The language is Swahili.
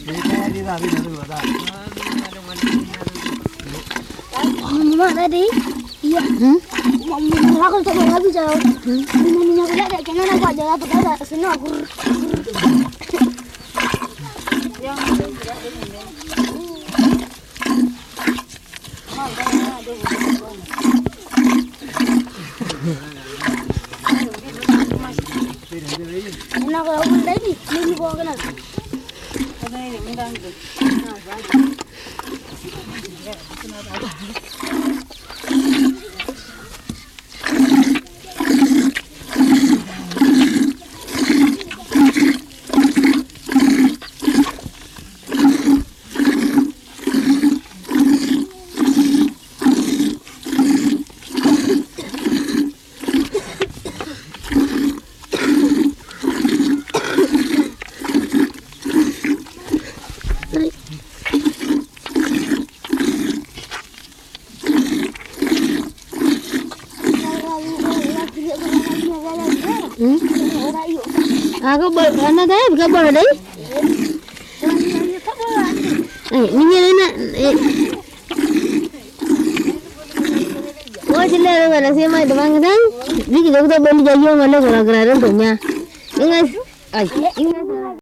Mama tadi, iya. Mama aku tak mau habis jauh. Minyak minyak ada, jangan aku ada apa ada, senang aku. Enak kalau aku tadi, ini bawa kena. Aku anak saya bukan bola deh. Ini nak. Wah jelas orang sih mah demang kan. Jadi kita beli jayu mana orang keraran tu nya. Ingat, ingat.